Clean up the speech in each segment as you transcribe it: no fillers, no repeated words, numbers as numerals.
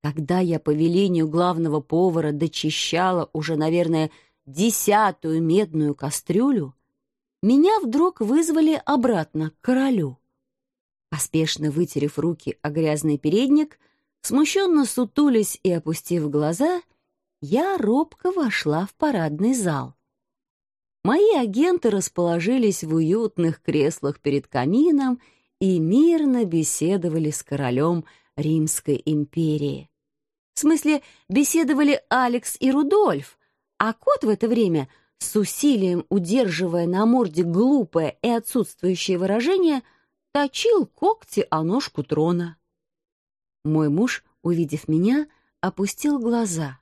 Когда я по велению главного повара дочищала уже, наверное, 10-ю медную кастрюлю, меня вдруг вызвали обратно к королю. Поспешно вытерев руки о грязный передник, смущенно сутулясь и опустив глаза, я робко вошла в парадный зал. Мои агенты расположились в уютных креслах перед камином и мирно беседовали с королем Римской империи. В смысле, беседовали Алекс и Рудольф, а кот в это время, с усилием удерживая на морде глупое и отсутствующее выражение, точил когти о ножку трона. Мой муж, увидев меня, опустил глаза.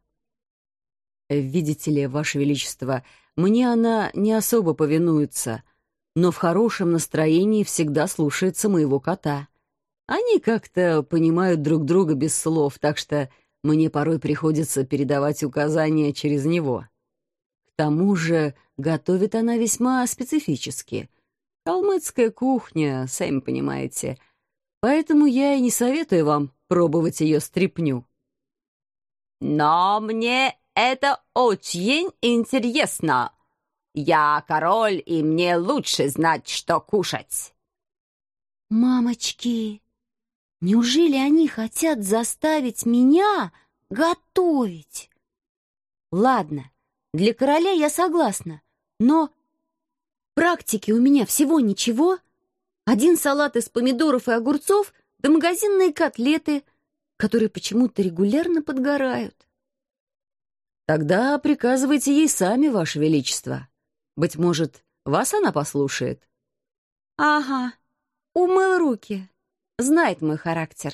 «Видите ли, Ваше Величество, мне она не особо повинуется, но в хорошем настроении всегда слушается моего кота. Они как-то понимают друг друга без слов, так что мне порой приходится передавать указания через него. К тому же готовит она весьма специфически. Калмыцкая кухня, сами понимаете. Поэтому я и не советую вам пробовать ее стряпню». «Но мне это очень интересно. Я король, и мне лучше знать, что кушать». «Мамочки, неужели они хотят заставить меня готовить?» «Ладно, для короля я согласна, но практики у меня всего ничего. Один салат из помидоров и огурцов, да магазинные котлеты, которые почему-то регулярно подгорают». «Тогда приказывайте ей сами, Ваше Величество. Быть может, вас она послушает». «Ага, умыл руки. Знает мой характер».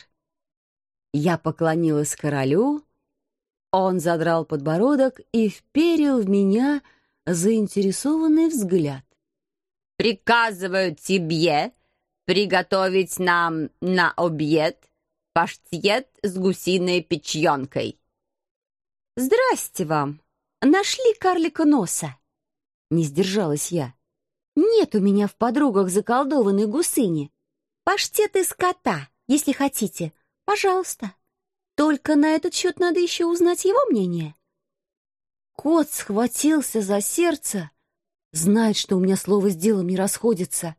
Я поклонилась королю, он задрал подбородок и вперил в меня заинтересованный взгляд. «Приказываю тебе приготовить нам на обед паштет с гусиной печенкой». «Здрасте вам! Нашли карлика носа?» Не сдержалась я. «Нет у меня в подругах заколдованной гусыни. Паштет из кота, если хотите. Пожалуйста. Только на этот счет надо еще узнать его мнение». Кот схватился за сердце. Знает, что у меня слово с делом не расходится.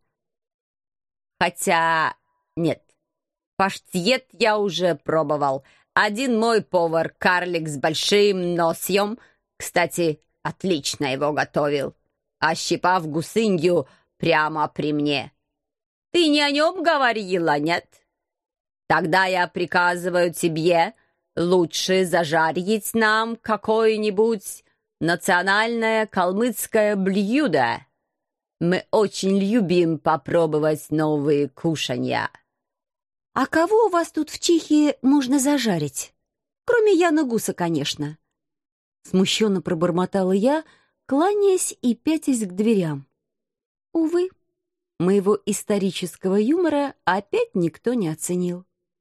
«Хотя нет, паштет я уже пробовал. Один мой повар, карлик с большим носом, кстати, отлично его готовил, ощипав гусынью прямо при мне. Ты не о нем говорила, нет? Тогда я приказываю тебе лучше зажарить нам какое-нибудь национальное калмыцкое блюдо. Мы очень любим попробовать новые кушанья». «А кого у вас тут в Чехии можно зажарить? Кроме Яна Гуса, конечно». Смущенно пробормотала я, кланяясь и пятясь к дверям. Увы, моего исторического юмора опять никто не оценил.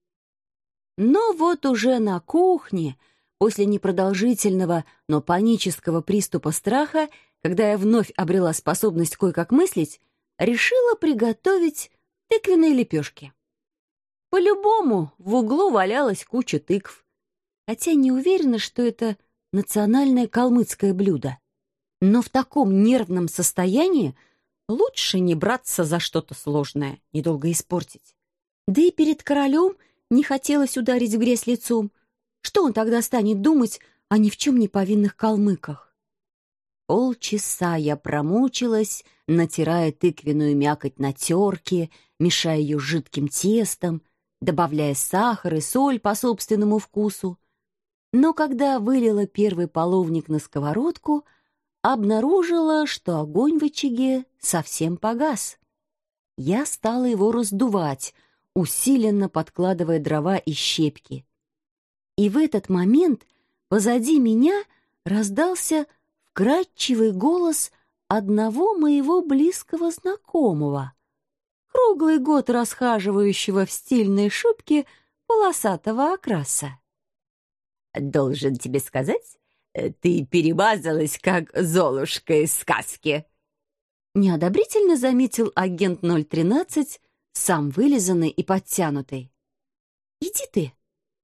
Но вот уже на кухне, после непродолжительного, но панического приступа страха, когда я вновь обрела способность кое-как мыслить, решила приготовить тыквенные лепешки. По-любому в углу валялась куча тыкв, хотя не уверена, что это национальное калмыцкое блюдо. Но в таком нервном состоянии лучше не браться за что-то сложное, недолго испортить. Да и перед королем не хотелось ударить в грязь лицом. Что он тогда станет думать о ни в чем не повинных калмыках? Полчаса я промучилась, натирая тыквенную мякоть на терке, мешая ее с жидким тестом, добавляя сахар и соль по собственному вкусу. Но когда вылила первый половник на сковородку, обнаружила, что огонь в очаге совсем погас. Я стала его раздувать, усиленно подкладывая дрова и щепки. И в этот момент позади меня раздался вкрадчивый голос одного моего близкого знакомого, круглый год расхаживающего в стильной шубке полосатого окраса. «Должен тебе сказать, ты перемазалась, как Золушка из сказки». Неодобрительно заметил агент 013, сам вылизанный и подтянутый. «Иди ты!»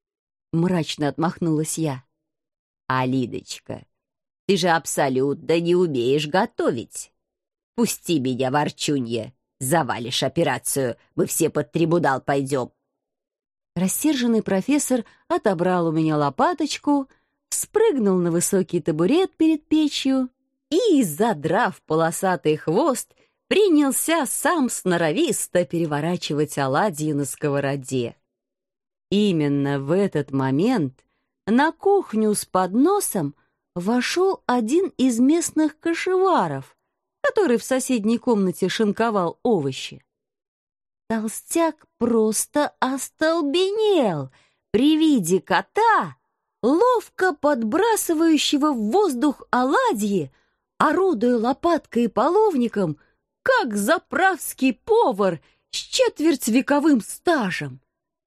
— мрачно отмахнулась я. «А, Лидочка, ты же абсолютно не умеешь готовить. Пусти меня, ворчунья, завалишь операцию, мы все под трибунал пойдем». Рассерженный профессор отобрал у меня лопаточку, спрыгнул на высокий табурет перед печью и, задрав полосатый хвост, принялся сам сноровисто переворачивать оладьи на сковороде. Именно в этот момент на кухню с подносом вошел один из местных кошеваров, который в соседней комнате шинковал овощи. Толстяк просто остолбенел при виде кота, ловко подбрасывающего в воздух оладьи, орудуя лопаткой и половником, как заправский повар с четвертьвековым стажем.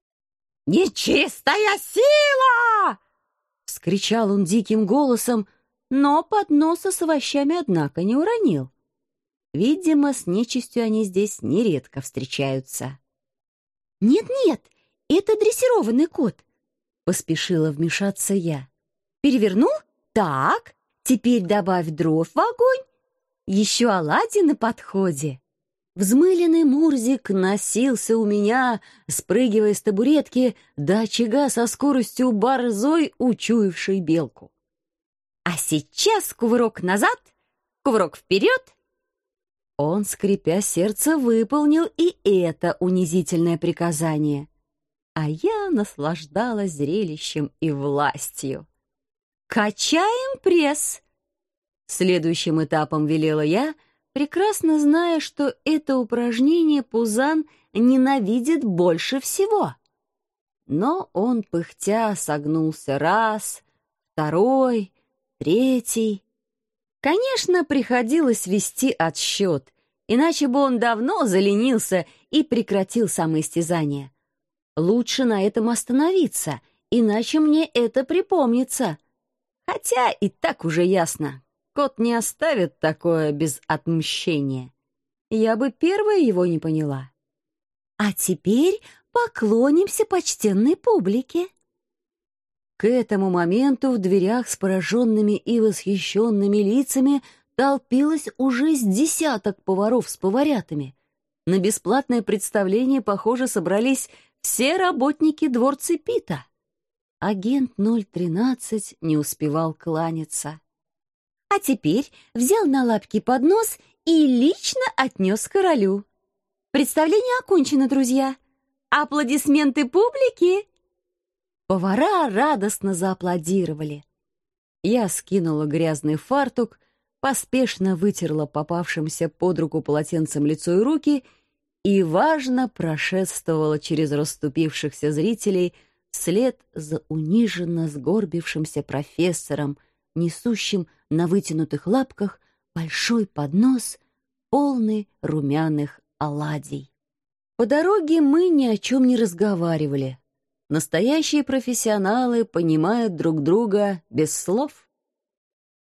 «Нечистая сила!» — вскричал он диким голосом, но подноса с овощами, однако, не уронил. Видимо, с нечистью они здесь нередко встречаются. «Нет-нет, это дрессированный кот», — поспешила вмешаться я. «Перевернул? Так, теперь добавь дров в огонь. Еще оладьи на подходе». Взмыленный Мурзик носился у меня, спрыгивая с табуретки до очага со скоростью борзой, учуявшей белку. «А сейчас кувырок назад, кувырок вперед». Он, скрипя сердце, выполнил и это унизительное приказание. А я наслаждалась зрелищем и властью. «Качаем пресс!» Следующим этапом велела я, прекрасно зная, что это упражнение Пузан ненавидит больше всего. Но он, пыхтя, согнулся раз, второй, третий. Конечно, приходилось вести отсчет, иначе бы он давно заленился и прекратил самоистязание. Лучше на этом остановиться, иначе мне это припомнится. Хотя и так уже ясно, кот не оставит такое без отмщения. Я бы первая его не поняла. А теперь поклонимся почтенной публике. К этому моменту в дверях с пораженными и восхищенными лицами толпилось уже с десяток поваров с поварятами. На бесплатное представление, похоже, собрались все работники дворца Пита. Агент 013 не успевал кланяться. А теперь взял на лапки поднос и лично отнес королю. Представление окончено, друзья. Аплодисменты публики! Повара радостно зааплодировали. Я скинула грязный фартук, поспешно вытерла попавшимся под руку полотенцем лицо и руки и, важно, прошествовала через расступившихся зрителей вслед за униженно сгорбившимся профессором, несущим на вытянутых лапках большой поднос, полный румяных оладий. По дороге мы ни о чем не разговаривали. Настоящие профессионалы понимают друг друга без слов.